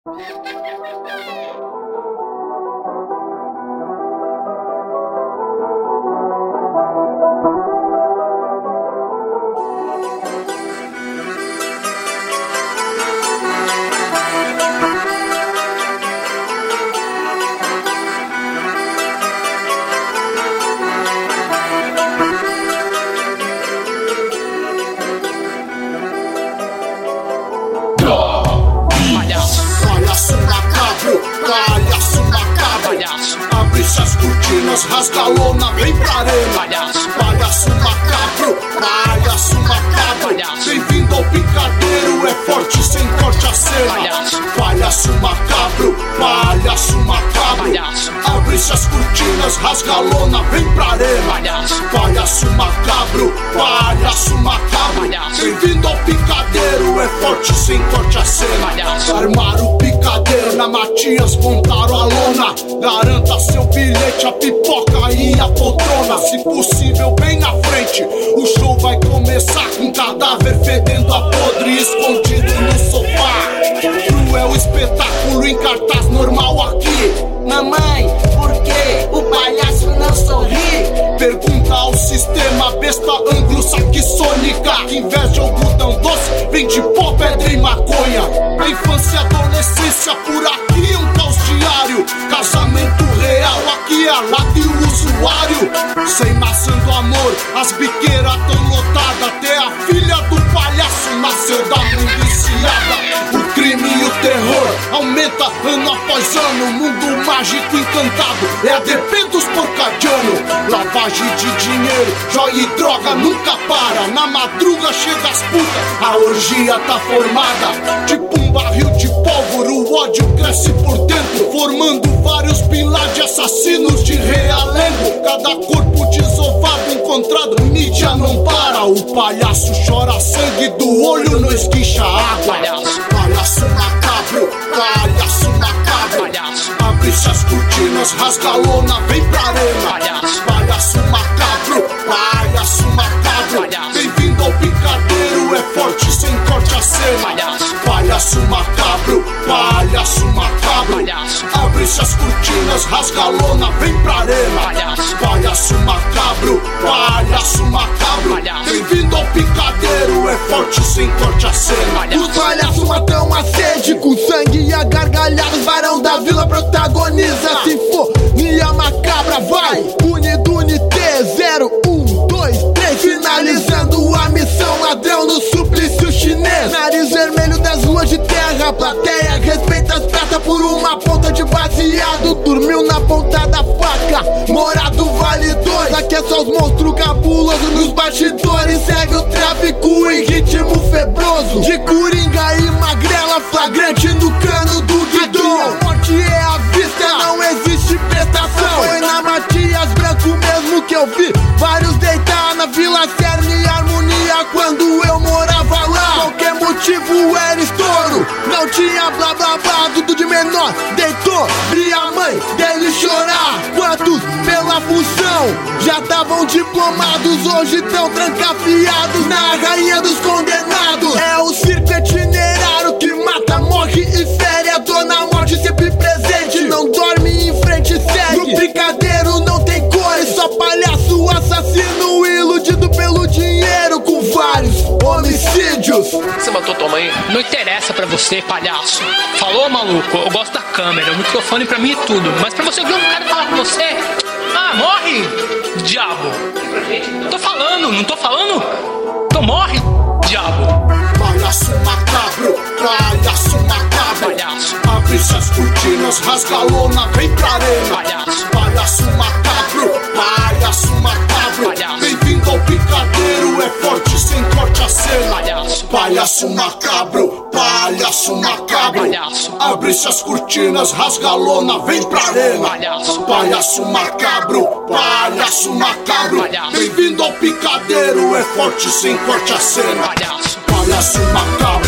Abre-se as cortinas, rasga a lona, vem pra arena. Palhaço macabro, palhaço macabro. Bem-vindo ao picadeiro, é forte sem corte a cena. Palhaço macabro, palhaço macabro. Abre-se as cortinas, rasga a lona, vem pra arena. Palhaço macabro, palhaço macabro. Bem-vindo ao picadeiro, é forte sem corte a cena. Armaram o picadeiro na Matias, montaram a lona. Garanta seu bilhete, a pipoca e a poltrona. Se possível, bem na frente. O show vai começar com cadáver fedendo a podre, escondido no sofá. Cruel espetáculo em cartaz normal aqui. Mamãe, por que o palhaço não sorri? Pergunta ao sistema, besta anglo-saxônica. Que inveja algodão doce, vem de pó, pedra e maconha. A infância e adolescência por aqui é um caos diário. Casamento real, aqui é lado e o usuário. Sem maçã do amor, as biqueiras tão lotadas. Até a filha do palhaço nasceu da mãe viciada. O crime e o terror aumenta ano após ano. O mundo mágico encantado é a DP dos porcadianos. Lavagem de dinheiro, joia e droga nunca para. Na madruga chega as putas, a orgia tá formada. Tipo um barril de pólvora, o ódio cresce por dentro, formando vários pilares de assassinos de realengo. Cada corpo desovado encontrado, mídia não para. O palhaço chora sangue do olho, não esguicha água. Palhaço macabro, palhaço macabro. Abre-se as cortinas, rasga a lona, vem pra arena. Palhaço macabro, palhaço macabro. Bem-vindo ao picadeiro, é forte sem corte a cena. Palhaço macabro, palhaço macabro. Abre-se as cortinas, rasga a lona, vem pra arena. Palhaço macabro, palhaço macabro. Bem-vindo ao picadeiro, é forte sem corte a cena. Os palhaços matam a sede, com sangue e a gargalhada. Os varão da vila protagoniza. Se for Nia Macabra, vai Unido Unité 0, 1, 2, 3. Finalizando a missão, ladrão no suplício chinês. Nariz vermelho das ruas de terra, plateia respeita as pratas por uma ponta de baseado. Dormiu na ponta da faca, morado vale 2. Aqui é só os monstros cabulosos nos bastidores. Segue o tráfico em ritmo febroso, de coringa e magrela flagrante no cano do guidão. A morte é à vista, não existe prestação. Foi na Matias Branco mesmo que eu vi vários deitar na Vila Cerne harmonia quando eu morava lá. Qualquer motivo era estouro, não tinha blá blá blá. Tudo de menor deitou, vi a mãe dele chorar. Quantos pela função já estavam diplomados, hoje tão trancafiados na rainha dos condenados. É o circo itinerário que mata, morre e fere. A dona morte sempre presente, não dorme em frente, segue. No brincadeiro não tem cores, só palhaço assassino iludido pelo dinheiro, com vários homicídios. Você matou tua mãe? Não interessa pra você, palhaço. Falou, maluco? Eu gosto da câmera, o microfone pra mim é tudo. Mas pra você ouvir um cara falar com você, ah, morre, diabo. Tô falando, não tô falando? Então morre, diabo. Palhaço macabro, palhaço macabro. Abre-se as cortinas, rasga a lona, vem pra arena. Palhaço macabro, palhaço macabro. Bem-vindo ao picadeiro, é forte sem corte a cena. Palhaço macabro, palhaço macabro. Abre-se as cortinas, rasga a lona, vem pra arena. Palhaço macabro, palhaço macabro. Bem-vindo ao picadeiro, é forte sem corte a cena. Palhaço macabro.